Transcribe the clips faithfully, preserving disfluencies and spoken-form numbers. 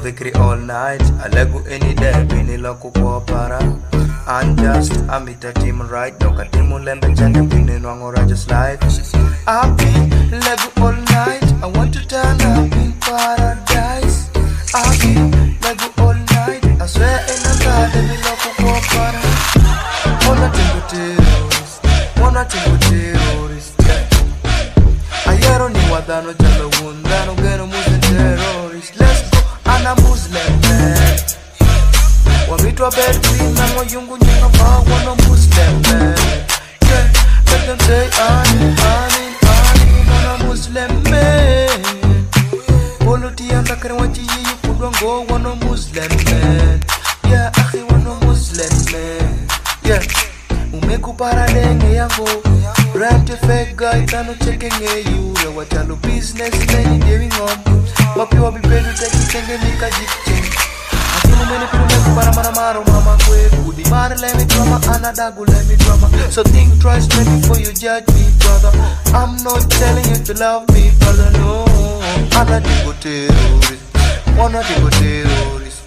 dhikri all night. Alegu any day, bini loko kwa para. Unjust, amita team right. Doka timu lembe chane, bini nwangora just life. I've been legu all night. I want to turn up in paradise. I've been legu all night. I swear in a god, bini loko kwa para. Wanna tingo terrorist, wanna tingo terrorist. Ayero ni wadano jalo wundano geno Muslim terrorist. Let's go, I'm a Muslim man. Wamitwa bedri na moyungu nyinga fa wana Muslim man. Yeah, let them say amin, amin, amin, wana Muslim man. Poluti anda kare wachi yiyu kudwango wana Muslim man. Yeah, akhi wana Muslim man. Yeah, umekupara denge yango. Rap the fake guy, tano checking you. What yellow business, many giving on. Papi wabi pedu teki chenge mika jikchen. Akimu meni piru meku para mara maro mama kwe. Kudi mara let me drama, anadagu let me drama. So think twice maybe before you judge me, brother. I'm not telling you to love me, brother, no. Ana digo terrorist, wana digo terrorist.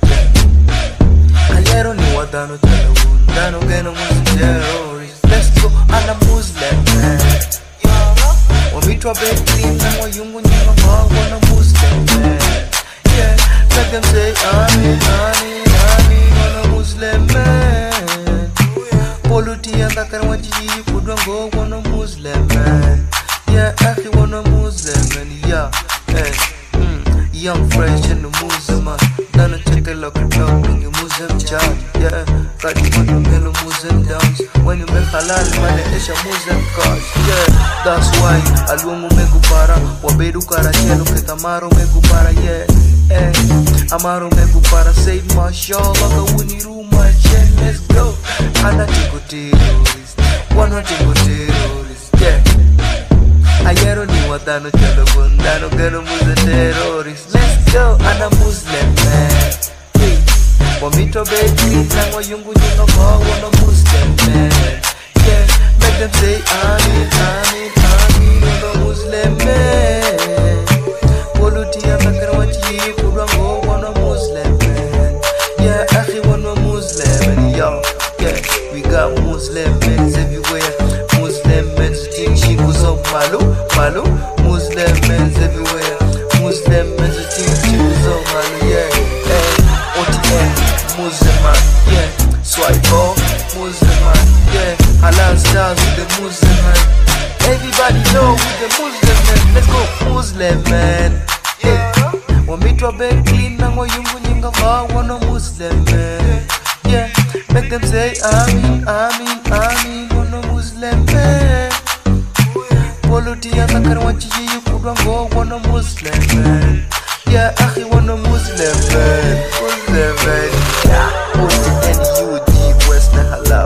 Ayero ni wadano tala wundano geno muzi terrorist. Let's go, I'm a Muslim man. Wamitwa bedri na moyungu nyinga fa wana Muslim man. Yeah, let them say amin, amin, amin, wana Muslim man. Poluti anda kare wachi yiyu kudwango wana Muslim man. Yeah, akhi wana Muslim man. Yeah, hey, mm, young fresh in the Muslim man. Dana check a look at dog in your Muslim child. Yeah, got you on the middle Muslim downs. When you make halal money, it's a Muslim cause. Yeah, that's why alungu megupara. Wabedu karachelo ketamaro megupara. Yeah, eh, amaro megupara. Say mashallah, the winnie room my chen. Let's go. Ana tigo terrorist, wana tigo terrorist. Yeah, ayero ni wadano jalo wundano geno muze terrorist. Let's go. Ana Muslim man. Hey, wamitwa bedri na moyungu nyinga fa wana Muslim man. Yeah, make them say amin, amin, amin, wana Muslim man. Poluti anda kare wachi yiyu kudwango wana Muslim man. Yeah, akhi wana Muslim man. Yo, yeah, we got Muslim men everywhere. Muslim men think she was up malu, malu. Muslim men everywhere. Muslim men think she was up malu. Yeah, hey, O T M, Muslim man. Yeah, swipe off, Muslim man. Yeah, halal stars with the Muslim man. Everybody know with the Muslim man. Let's go, Muslim man. Yeah, wamitwa bedri na moyungu nyinga fa wana Muslim man. Yeah, make them say amin, amin, amin, wana Muslim man. Poluti anda kare wachi yiyu kudwango wana Muslim man. Yeah, akhi wana Muslim man. Muslim man. Yeah, O T N U D West na halal.